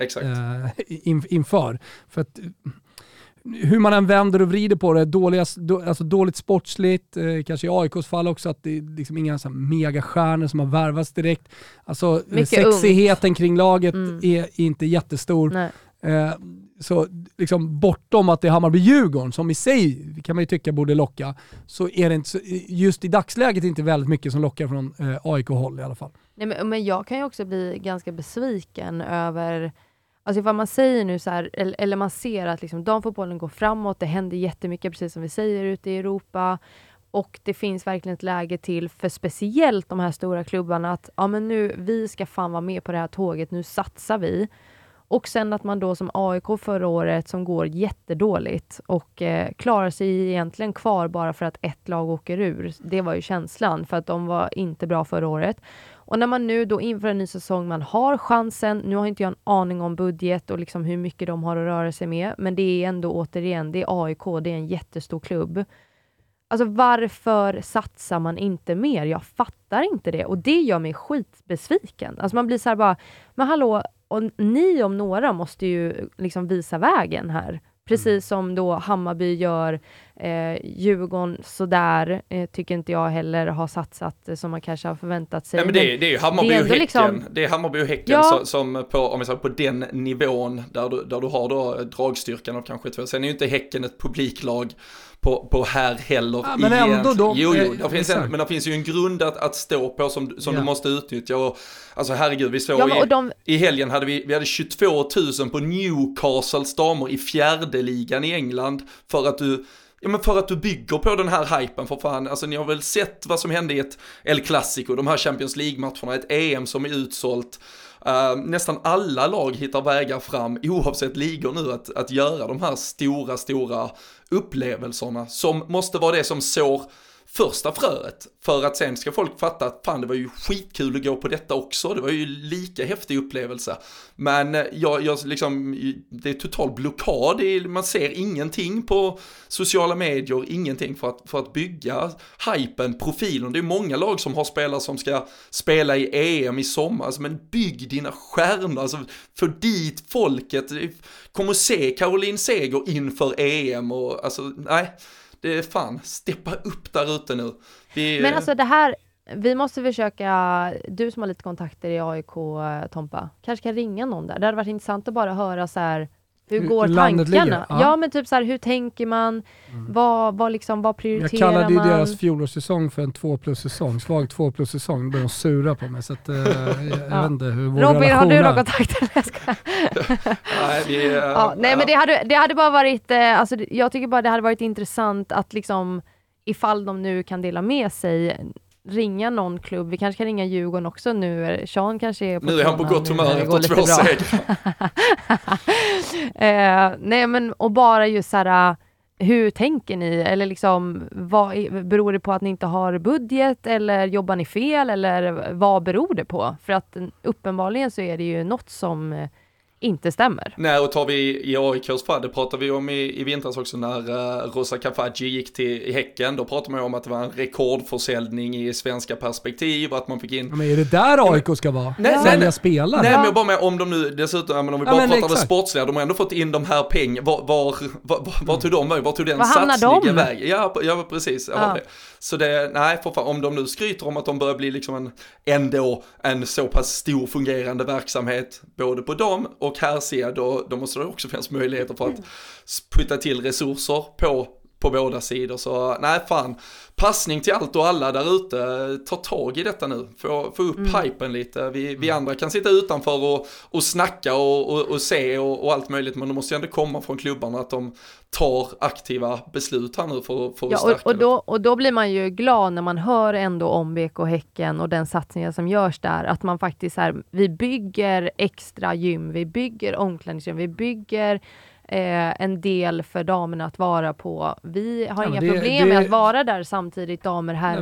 inför. För att hur man än vänder och vrider på det, dåligt sportsligt, kanske i AIKs fall också, att det är liksom inga megastjärnor som har värvats direkt. Alltså sexigheten kring laget är inte jättestor. Så liksom bortom att det är Hammarby-Djurgården som i sig kan man ju tycka borde locka, så är det inte, just i dagsläget inte väldigt mycket som lockar från AIK-håll i alla fall. Nej, men jag kan ju också bli ganska besviken över, alltså vad man säger nu så här, eller man ser att liksom damfotbollen går framåt, det händer jättemycket precis som vi säger ute i Europa, Och det finns verkligen ett läge till för speciellt de här stora klubbarna att men nu, vi ska fan vara med på det här tåget, nu satsar vi. Och sen att man då som AIK förra året som går jättedåligt och klarar sig egentligen kvar bara för att ett lag åker ur. Det var ju känslan för att de var inte bra förra året. Och när man nu då inför en ny säsong, man har chansen, nu har inte jag en aning om budget och liksom hur mycket de har att röra sig med. Men det är ändå återigen, det är AIK, det är en jättestor klubb. Alltså varför satsar man inte mer? Jag fattar inte det. Och det gör mig skitbesviken. Alltså man blir så här bara, men hallå, och ni om några måste ju liksom visa vägen här. Precis som då Hammarby gör, Djurgården sådär, tycker inte jag heller har satsat som man kanske har förväntat sig. Nej, men det är ju Hammarby och Häcken, liksom, det är Hammarby och Häcken som på, om vi säger på den nivån där du har då dragstyrkan av kanske två. Sen är ju inte Häcken ett publiklag på här heller. Ja, men ändå då. Men det finns ju en grund att stå på som du måste utnyttja. Och, alltså herregud, vi såg i helgen hade vi hade 22 000 på Newcastles damer i 4:e ligan i England för att du bygger på den här hypen för fan. Alltså ni har väl sett vad som hände i ett El Clasico, de här Champions League-matcherna, ett EM som är utsålt. Nästan alla lag hittar vägar fram oavsett ligor nu att göra de här stora upplevelserna som måste vara det som sår första fröet för att sen ska folk fatta att fan, det var ju skitkul att gå på detta också, det var ju lika häftig upplevelse, men jag liksom, det är total blockad, man ser ingenting på sociala medier, ingenting för att bygga hypen, profilen. Det är många lag som har spelare som ska spela i EM i sommar, alltså, men bygg dina stjärnor, alltså, för dit folket kommer se Caroline Seger inför EM och alltså, nej. Det är fan, steppa upp där ute nu. Men alltså det här, vi måste försöka, du som har lite kontakter i AIK, Tompa, kanske kan ringa någon där. Det hade varit intressant att bara höra så här, hur går tankarna? Ja, men typ så här, hur tänker man? Vad prioriterar man? Jag kallade ju deras fjolårssäsong för en 2+-säsong. Svag 2+-säsong. Då började de sura på mig. Så att, jag vet inte hur vår Robin, relation har du är. någon kontakt? Nej, men det hade bara varit, alltså, jag tycker bara det hade varit intressant att liksom, ifall de nu kan dela med sig, ringa någon klubb. Vi kanske kan ringa Djurgården också nu. Sean kanske är på nu är han på gott humör efter 2 segrar. Nej, men och bara just så här, hur tänker ni? Eller liksom, beror det på att ni inte har budget? Eller jobbar ni fel? Eller vad beror det på? För att uppenbarligen så är det ju något som inte stämmer. Nej, och tar vi i AIKs fall, det pratade vi om i vintras också när Rosa Kafaji gick till Häcken. Då pratade man ju om att det var en rekordförsäljning i svenska perspektiv och att man fick in... Men är det där AIK ska vara? Sälja spelare? Nej, men jag bara med om de nu dessutom, om vi bara pratar det sportsliga, de har ändå fått in de här pengarna. Var tog de väg? Var tog den satsningen väg? Ja, precis. Ja. Så det, nej, för fan, om de nu skryter om att de börjar bli liksom ändå en så pass stor fungerande verksamhet både på dem och här ser då måste det också finnas möjligheter för att putta till resurser på båda sidor. Så nej fan, passning till allt och alla där ute, ta tag i detta nu, få upp hypen lite. Vi andra kan sitta utanför och snacka och se och allt möjligt, men det måste ju ändå komma från klubbarna att de tar aktiva beslut här nu för att stärka och då blir man ju glad när man hör ändå om BK Häcken och den satsningen som görs där, att man faktiskt här, vi bygger extra gym, vi bygger omklädningsgym, vi bygger en del för damerna att vara på. Vi har inga problem med att vara där samtidigt, damer, herrar.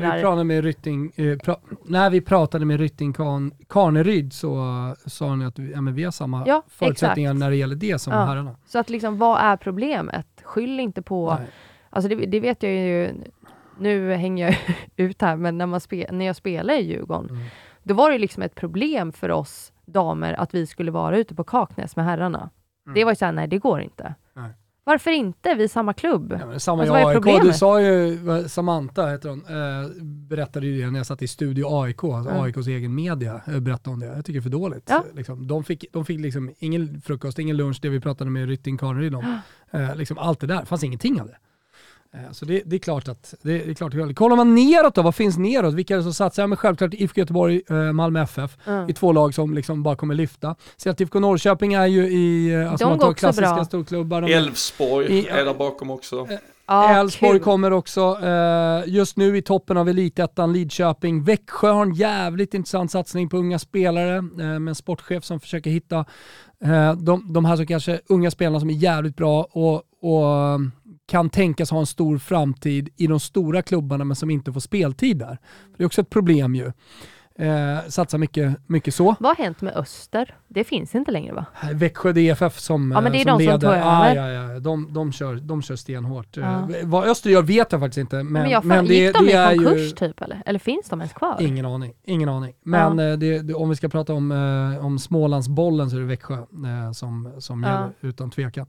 När vi pratade med Rytting Karneryd så sa ni att vi har samma förutsättningar när det gäller det som herrarna. Så att liksom, vad är problemet? Skyll inte på... Nej. Alltså det vet jag ju... Nu hänger jag ut här, men när jag spelade i Djurgården, då var det liksom ett problem för oss damer att vi skulle vara ute på Kaknäs med herrarna. Det var ju såhär, nej det går inte. Nej. Varför inte? Vi är samma klubb. Ja, men samma alltså, AIK. Du sa ju, Samantha heter hon, berättade ju det när jag satt i studio AIK, alltså AIKs egen media, berättade om det. Jag tycker det är för dåligt. Ja. Liksom, de fick liksom ingen frukost, ingen lunch, det vi pratade med Rytting Karneryd om. Liksom allt det där, fanns ingenting av det. Så det är klart att det är klart. Kollar man neråt då, vad finns neråt? Vilka är det som satsar? Men självklart IFK Göteborg, Malmö FF i 2 lag som liksom bara kommer lyfta. Så att IFK Norrköping är ju i alltså man tar klassiska storklubbar. Elfsborg är där bakom också. Elfsborg kommer också. Just nu i toppen av Elitettan, Lidköping. Växjö har en jävligt intressant satsning på unga spelare med en sportchef som försöker hitta de här som kanske unga spelarna som är jävligt bra och kan tänkas ha en stor framtid i de stora klubbarna men som inte får speltid där. Det är också ett problem ju. Satsar mycket så. Vad har hänt med Öster? Det finns inte längre, va? Växjö DFF som men det är som de leder. som tar över. De kör stenhårt. Vad Öster gör vet jag faktiskt inte. Men gick de i konkurs typ eller? Eller finns de ens kvar? Ingen aning. Men om vi ska prata om Smålandsbollen så är det Växjö som gäller utan tvekan.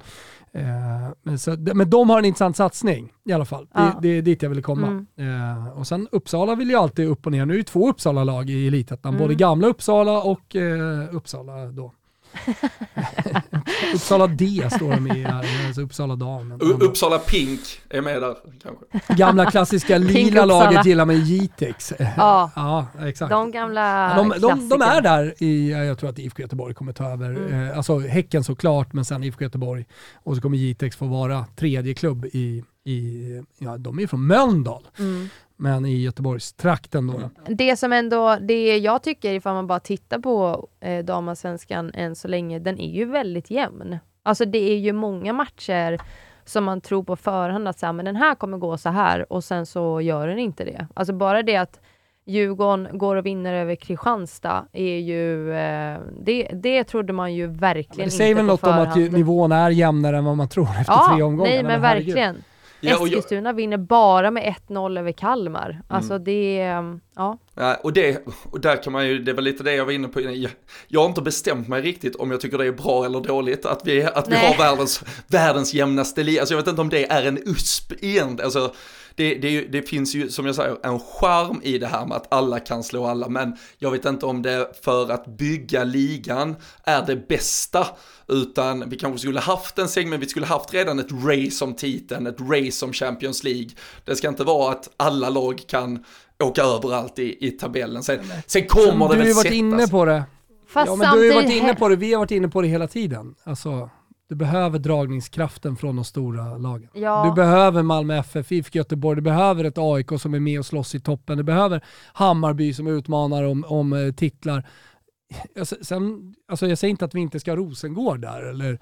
Men de har en intressant satsning i alla fall. Det är dit jag ville komma. Och sen Uppsala vill ju alltid upp och ner. Nu är det 2 Uppsala-lag i Elitettan. Både gamla Uppsala och Uppsala då. Uppsala D står de i här, alltså Uppsala Dam. Uppsala Pink är med där kanske. Gamla klassiska lila laget gillar med Jitex. Ja, exakt. De gamla de är där i, jag tror att IFK Göteborg kommer ta över. Alltså Häcken såklart, men sen IFK Göteborg. Och så kommer Jitex få vara 3:e klubb de är från Mölndal. Men i Göteborgs trakten då. Det som ändå, det jag tycker ifall man bara tittar på damallsvenskan än så länge, den är ju väldigt jämn. Alltså det är ju många matcher som man tror på förhand att men den här kommer gå så här och sen så gör den inte det. Alltså bara det att Djurgården går och vinner över Kristianstad är ju, det trodde man ju verkligen inte på förhand. Det säger väl något om att nivån är jämnare än vad man tror efter 3 omgångar. Nej men verkligen. Eskilstuna vinner bara med 1-0 över Kalmar. Alltså det, och där kan man ju, det var lite det jag var inne på. Jag har inte bestämt mig riktigt om jag tycker det är bra eller dåligt att vi har världens jämnaste liga. Alltså jag vet inte om det är en USP igen. Alltså det finns ju, som jag säger, en charm i det här med att alla kan slå alla, men jag vet inte om det för att bygga ligan är det bästa, utan vi kanske skulle haft en segment, vi skulle haft redan ett race om titeln, ett race om Champions League. Det ska inte vara att alla lag kan åka överallt i tabellen. Sen kommer det väl sättas. Du har varit inne på det. Men du har ju varit inne på det, vi har varit inne på det hela tiden. Alltså du behöver dragningskraften från de stora lagen. Ja. Du behöver Malmö FF, IFK Göteborg, du behöver ett AIK som är med och slåss i toppen, du behöver Hammarby som utmanar om titlar. Jag säger inte att vi inte ska ha Rosengård där eller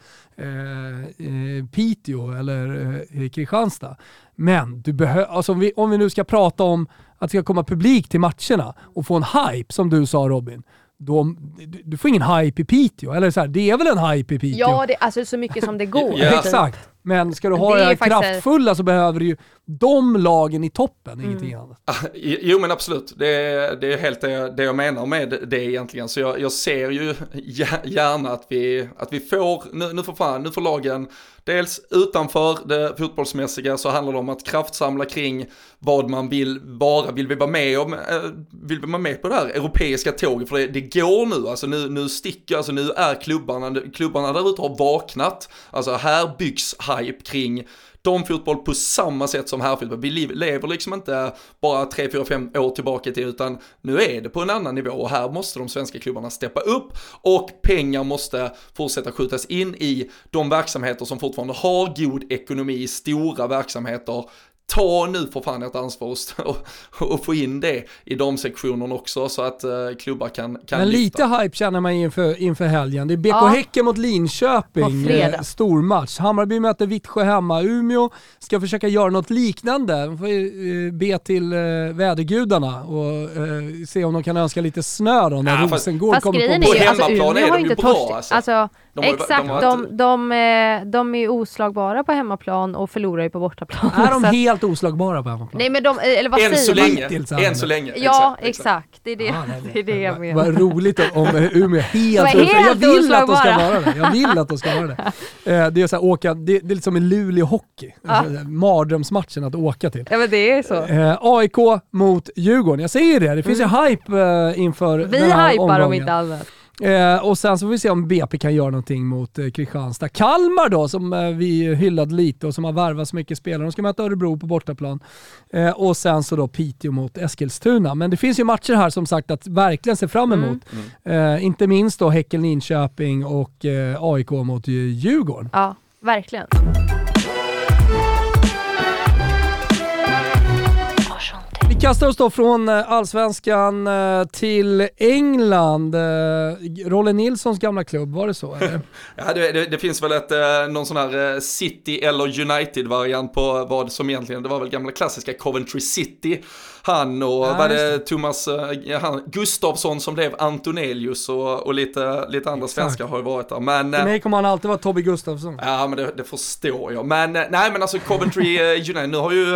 Piteå eller Kristianstad. Men du alltså om vi nu ska prata om att det ska komma publik till matcherna och få en hype som du sa, Robin. Du får ingen hype i Piteå. Eller så här, det är väl en hype i Piteå? Ja, det är alltså så mycket som det går. Exakt. Men ska du ha det här kraftfulla så behöver du ju de lagen i toppen, ingenting annat. Jo men absolut, det är helt det jag menar med det egentligen. Så jag ser ju gärna att vi får, nu får lagen, dels utanför det fotbollsmässiga så handlar det om att kraftsamla kring vad man vill vara. Vill vi vara med på det här europeiska tåget? För det går nu, alltså nu sticker, alltså nu är klubbarna där ute har vaknat. Alltså här byggs hype kring damfotboll på samma sätt som herrfotboll. Vi lever liksom inte bara 3-4-5 år tillbaka till, utan nu är det på en annan nivå och här måste de svenska klubbarna steppa upp och pengar måste fortsätta skjutas in i de verksamheter som fortfarande har god ekonomi, stora verksamheter. Ta nu för fan ett ansvar och få in det i de sektionerna också så att klubbar kan men lyfta. Lite hype känner man inför helgen. Det är BK Häcken mot Linköping. Stor match. Hammarby möter Vittsjö hemma. Umeå ska försöka göra något liknande. De får be till vädergudarna och se om de kan önska lite snö då när Rosengård kommer på hemmaplan. Umeå har inte bra alltså. De är oslagbara på hemmaplan och förlorar ju på bortaplan. Är de helt oslagbara på hemmaplan? Nej men eller vad säger Än så länge. Ja, exakt. Det är det jag menar. Vad roligt om Umeå helt jag vill att de ska vara det. Jag vill att de ska vara det. Det är så här, åka, det är lite som i Luleå hockey. Mardrömsmatchen att åka till. Ja men det är så. AIK mot Djurgården. Jag säger det. Det finns ju hype inför vi den här hypar omgången. Om inte annat. Och sen så får vi se om BP kan göra någonting mot Kristianstad. Kalmar då, som vi hyllade lite och som har värvat så mycket spelare. De ska möta Örebro på bortaplan. Och sen så då Piteå mot Eskilstuna. Men det finns ju matcher här som sagt att verkligen se fram emot. Inte minst då Häcken, Linköping och AIK mot Djurgården. Ja, verkligen. kastar oss då från allsvenskan till England. Rolle Nilssons gamla klubb, var det så? Eller? Ja, det finns väl någon sån här City eller United-variant på vad som egentligen, det var väl gamla klassiska Coventry City. Han och var det Thomas Gustafsson som blev Antonelius och lite andra svenskar har ju varit där. Men för mig kommer han alltid vara Tobbe Gustafsson. Ja, men det förstår jag. Men nej, men alltså Coventry United, nu har ju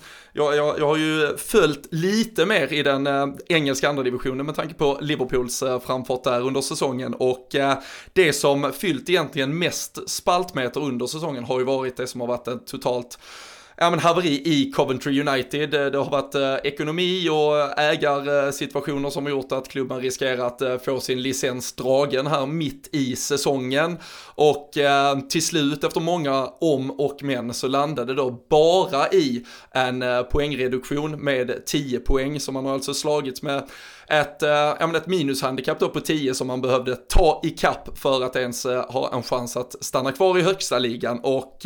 jag har ju följt lite mer i den engelska andra divisionen med tanke på Liverpools framfart där under säsongen, och det som fyllt egentligen mest spaltmeter under säsongen har ju varit det som har varit ett totalt haveri i Coventry United. Det har varit ekonomi och ägarsituationer som har gjort att klubben riskerar att få sin licens dragen här mitt i säsongen. Och till slut, efter många om och men, så landade då bara i en poängreduktion med 10 poäng, som man har alltså slagits med ett minushandikapp då på 10 som man behövde ta i kapp för att ens ha en chans att stanna kvar i högsta ligan. Och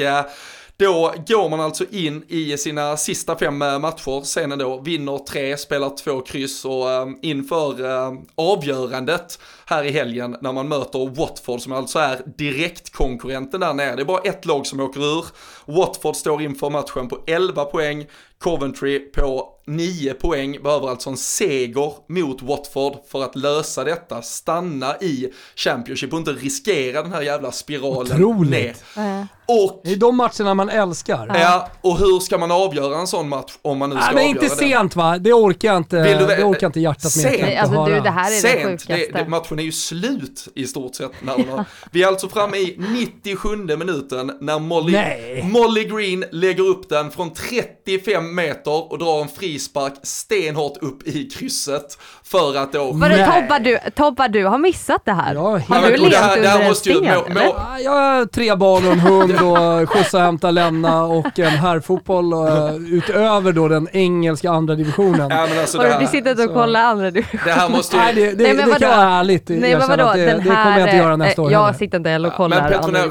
då går man alltså in i sina sista 5 matcher, sen då vinner 3, spelar 2 kryss, och inför avgörandet här i helgen när man möter Watford, som alltså är direktkonkurrenten där nere. Det är bara ett lag som åker ur. Watford står inför matchen på 11 poäng, Coventry på 9 poäng, behöver alltså en seger mot Watford för att lösa detta, stanna i Championship och inte riskera den här jävla spiralen. Otroligt. Ner. Och det är de matcherna man älskar. Ja, och hur ska man avgöra en sån match om man nu ska avgöra det? Men inte sent, va? Det orkar inte, det orkar inte hjärtat med. Alltså du, det här är sent. Det sjukaste. Matchen är ju slut i stort sett. Vi är alltså framme i 97:e minuten när Molly Green lägger upp den från 35 meter och drar en frispark stenhårt upp i krysset för att då... Tobba, du har missat det här. Ja, har du levt under en sten? Jag har 3 barn och en hund och skjutsa, hämta, lämna och en herrfotboll utöver då den engelska andra divisionen. Ja, men alltså vi sitter och kollar andra divisioner. Det här måste ju... Nej, det kan vara ärligt. Nej, men vadå? Det kommer jag inte göra nästa år. Jag sitter inte och kollar. Men Petronell,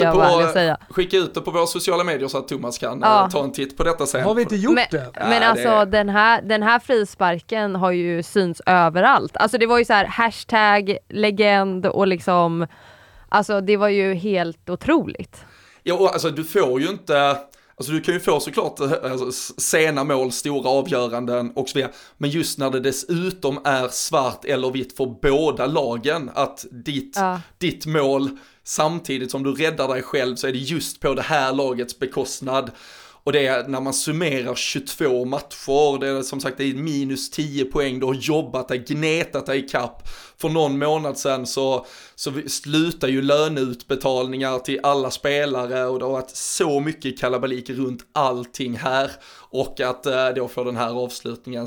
skicka ut det på våra sociala medier så att Thomas kan ta en titt på detta sen. Har vi inte gjort det? Men alltså den här frisparken har ju synts överallt. Alltså det var ju så här hashtag legend och liksom, alltså det var ju helt otroligt. Ja, alltså du får ju inte... Alltså du kan ju få såklart sena mål, stora avgöranden och så vidare. Men just när det dessutom är svart eller vitt för båda lagen, att ditt mål samtidigt som du räddar dig själv, så är det just på det här lagets bekostnad. Och det är när man summerar 22 matcher, det är som sagt det är minus 10 poäng, du har jobbat dig, gnetat dig i kapp. För någon månad sedan så slutar ju löneutbetalningar till alla spelare, och det har varit så mycket kalabalik runt allting här, och att då får den här avslutningen.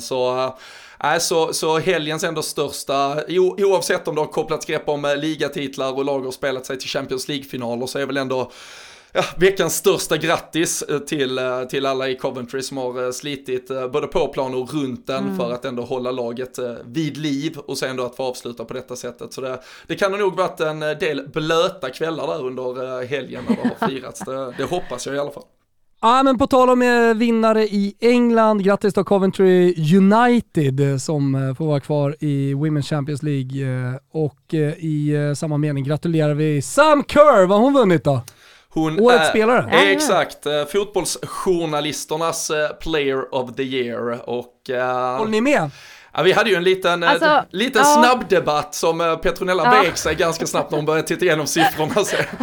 Så helgens ändå största, oavsett om det har kopplats grepp om ligatitlar och lag har spelat sig till Champions League-finaler, så är väl ändå veckans största grattis till alla i Coventry som har slitit både på plan och runt den för att ändå hålla laget vid liv, och sen då att få avsluta på detta sättet. Så det kan nog varit en del blöta kvällar där under helgen när det har firats. Det hoppas jag i alla fall. Ja, men på tal om vinnare i England, grattis till Coventry United som får vara kvar i Women's Champions League, och i samma mening gratulerar vi Sam Kerr. Vad har hon vunnit då? Årets spelare. Exakt, fotbollsjournalisternas Player of the Year. Och håller ni med? Ja, vi hade ju en liten snabbdebatt som Petronella vek sig ganska snabbt när hon började titta igenom siffrorna.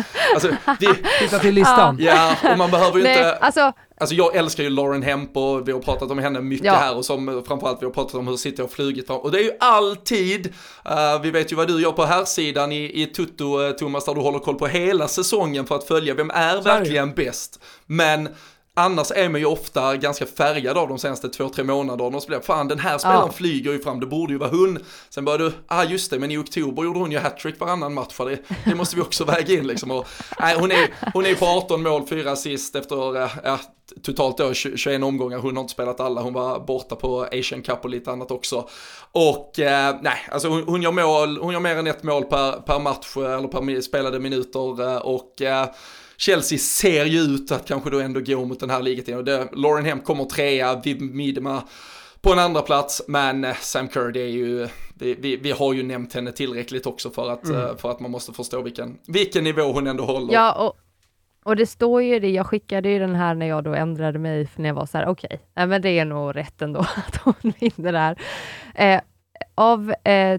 Titta till listan. Ja, och man behöver ju inte... Alltså jag älskar ju Lauren Hemp, och vi har pratat om henne mycket här, och som framförallt vi har pratat om hur City har flugit. Och det är ju alltid, vi vet ju vad du gör på här sidan i Tutto, Thomas, där du håller koll på hela säsongen för att följa vem är verkligen bäst. Men annars är man ju ofta ganska färgad av de senaste 2-3 månaderna, och så blir fan, den här spelaren flyger ju fram, det borde ju vara hon. Sen började du, just det, men i oktober gjorde hon ju hattrick varannan match, för det måste vi också väga in liksom. Och, hon är på 18 mål, 4 assist efter totalt då 21 omgångar. Hon har inte spelat alla, hon var borta på Asian Cup och lite annat också. Och alltså hon gör mer än 1 mål per match eller per spelade minuter, och Chelsea ser ju ut att kanske då ändå gå mot den här ligatiden. Lauren Hemp kommer 3, Viv Miedema på en andra plats, men Sam Kerr, det är ju, vi har ju nämnt henne tillräckligt också för att man måste förstå vilken nivå hon ändå håller. Ja, och det står ju det, jag skickade ju den här när jag då ändrade mig, för när jag var så här, okej, men det är nog rätt ändå att hon vinner det här. Av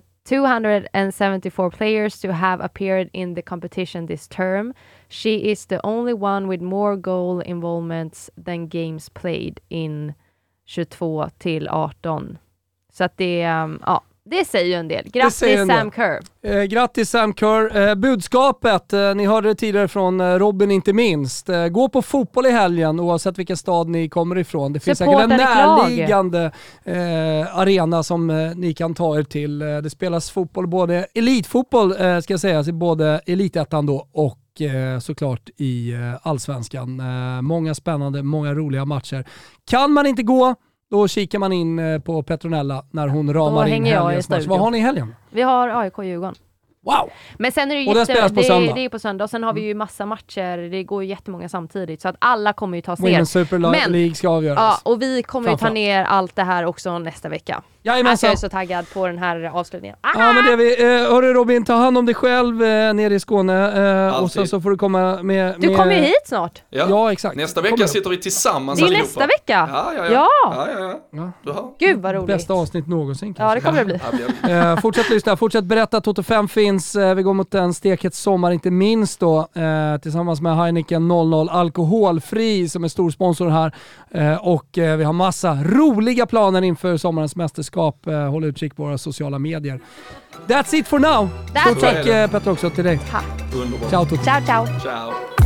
274 players to have appeared in the competition this term, she is the only one with more goal involvements than games played in 22 till 18. Så att det säger ju en del. Grattis Sam Kerr. Grattis Sam Kerr. Budskapet, ni hörde det tidigare från Robin inte minst. Gå på fotboll i helgen oavsett vilken stad ni kommer ifrån. Det finns säkert en närliggande arena som ni kan ta er till. Det spelas fotboll, både elitfotboll ska sägas, i både elitettan då och såklart i allsvenskan. Många spännande, många roliga matcher. Kan man inte gå, då kikar man in på Petronella när hon ramar in helgens match. Vad har ni i helgen? Vi har AIK-Djurgården. Wow! Men sen är det ju det är på söndag. Och sen har vi ju massa matcher. Det går ju jättemånga samtidigt. Så att alla kommer ju ta sig ner. Super League ska avgöras. Ja, och vi kommer ju ta ner allt det här också nästa vecka. Alltså jag är så taggad på den här avslutningen. Ja, men det är vi. Hörru Robin, ta hand om dig själv nere i Skåne. Och sen så får du komma med... Du kommer ju hit snart. Ja, exakt. Nästa vecka sitter vi tillsammans. Det är nästa vecka? Ja. Gud vad roligt. Bästa avsnitt någonsin kanske. Ja, det kommer det bli. Fortsätt lyssna, fortsätt berätta. Toto 5 finns. Vi går mot en stekhet sommar, inte minst då. Tillsammans med Heineken 00 alkoholfri som är stor sponsor här. Och vi har massa roliga planer inför sommarens mästerskap. Håll utkik på våra sociala medier. That's it for now. Stort tack Petter också till dig. Underbart. Ciao Toto. Ciao. Ciao.